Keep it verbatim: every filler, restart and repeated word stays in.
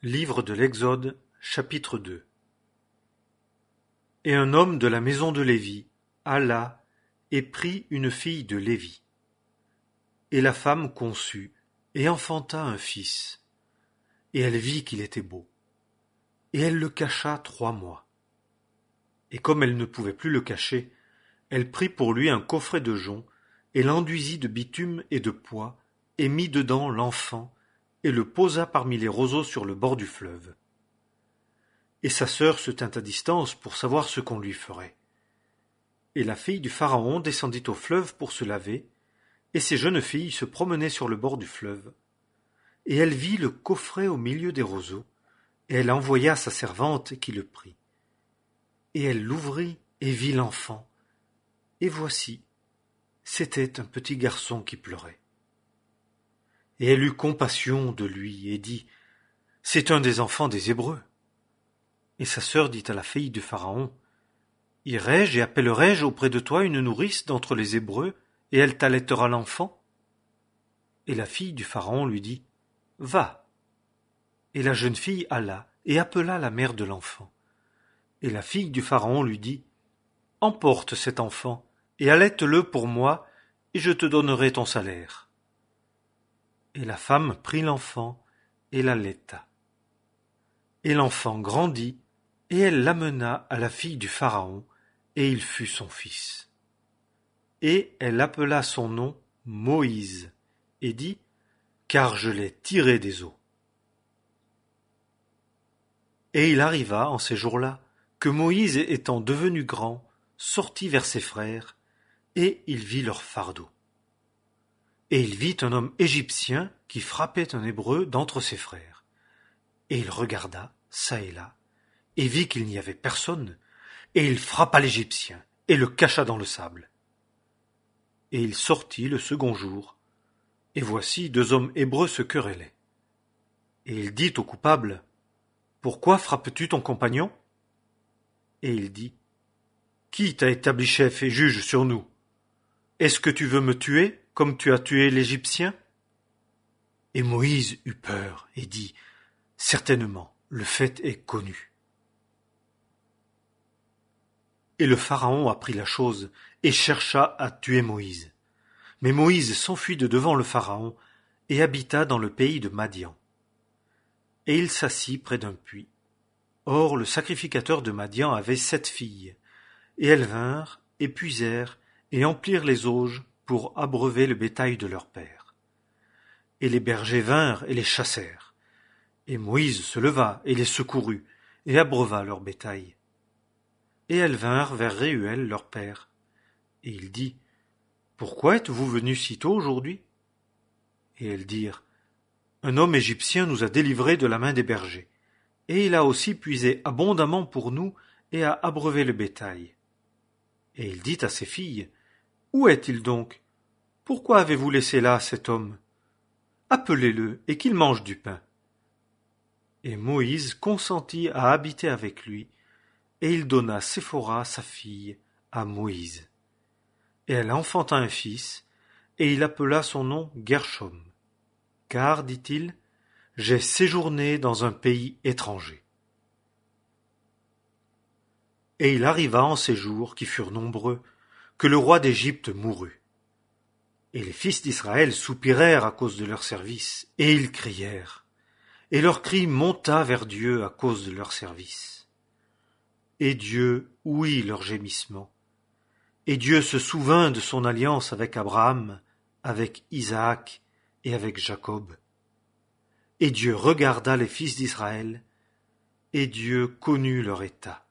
Livre de l'Exode, chapitre deux. Et un homme de la maison de Lévi alla et prit une fille de Lévi. Et la femme conçut et enfanta un fils. Et elle vit qu'il était beau. Et elle le cacha trois mois. Et comme elle ne pouvait plus le cacher, elle prit pour lui un coffret de jonc, et l'enduisit de bitume et de poix, et mit dedans l'enfant, et le posa parmi les roseaux sur le bord du fleuve. Et sa sœur se tint à distance pour savoir ce qu'on lui ferait. Et la fille du Pharaon descendit au fleuve pour se laver, et ses jeunes filles se promenaient sur le bord du fleuve. Et elle vit le coffret au milieu des roseaux, et elle envoya sa servante qui le prit. Et elle l'ouvrit et vit l'enfant. Et voici, c'était un petit garçon qui pleurait. Et elle eut compassion de lui et dit, « C'est un des enfants des Hébreux. » Et sa sœur dit à la fille du Pharaon, « Irai-je et appellerai-je auprès de toi une nourrice d'entre les Hébreux, et elle t'allaitera l'enfant ?» Et la fille du Pharaon lui dit, « Va. » Et la jeune fille alla et appela la mère de l'enfant. Et la fille du Pharaon lui dit, « Emporte cet enfant, et allaite-le pour moi, et je te donnerai ton salaire. » Et la femme prit l'enfant et l'allaita. Et l'enfant grandit, et elle l'amena à la fille du Pharaon, et il fut son fils. Et elle appela son nom Moïse, et dit, « Car je l'ai tiré des eaux. » Et il arriva en ces jours-là, que Moïse étant devenu grand, sortit vers ses frères, et il vit leur fardeau. Et il vit un homme égyptien qui frappait un Hébreu d'entre ses frères. Et il regarda, çà et là, et vit qu'il n'y avait personne, et il frappa l'Égyptien, et le cacha dans le sable. Et il sortit le second jour, et voici deux hommes hébreux se querellaient. Et il dit au coupable, « Pourquoi frappes-tu ton compagnon ?» Et il dit, « Qui t'a établi chef et juge sur nous ? Est-ce que tu veux me tuer, comme tu as tué l'Égyptien ?» Et Moïse eut peur et dit, « Certainement, le fait est connu. » Et le Pharaon apprit la chose et chercha à tuer Moïse. Mais Moïse s'enfuit de devant le Pharaon et habita dans le pays de Madian. Et il s'assit près d'un puits. Or le sacrificateur de Madian avait sept filles, et elles vinrent et puisèrent et emplirent les auges pour abreuver le bétail de leur père. Et les bergers vinrent et les chassèrent. Et Moïse se leva et les secourut, et abreuva leur bétail. Et elles vinrent vers Réhuel leur père. Et il dit, « Pourquoi êtes-vous venus si tôt aujourd'hui ?» Et elles dirent, « Un homme égyptien nous a délivrés de la main des bergers, et il a aussi puisé abondamment pour nous et a abreuvé le bétail. » Et il dit à ses filles, « Où est-il donc ? Pourquoi avez-vous laissé là cet homme ? Appelez-le et qu'il mange du pain. » Et Moïse consentit à habiter avec lui, et il donna Séphora, sa fille, à Moïse. Et elle enfanta un fils, et il appela son nom Guershom. Car, dit-il, j'ai séjourné dans un pays étranger. Et il arriva en ces jours, qui furent nombreux, que le roi d'Égypte mourut. Et les fils d'Israël soupirèrent à cause de leur service, et ils crièrent. Et leur cri monta vers Dieu à cause de leur service. Et Dieu ouït leur gémissement. Et Dieu se souvint de son alliance avec Abraham, avec Isaac et avec Jacob. Et Dieu regarda les fils d'Israël, et Dieu connut leur état.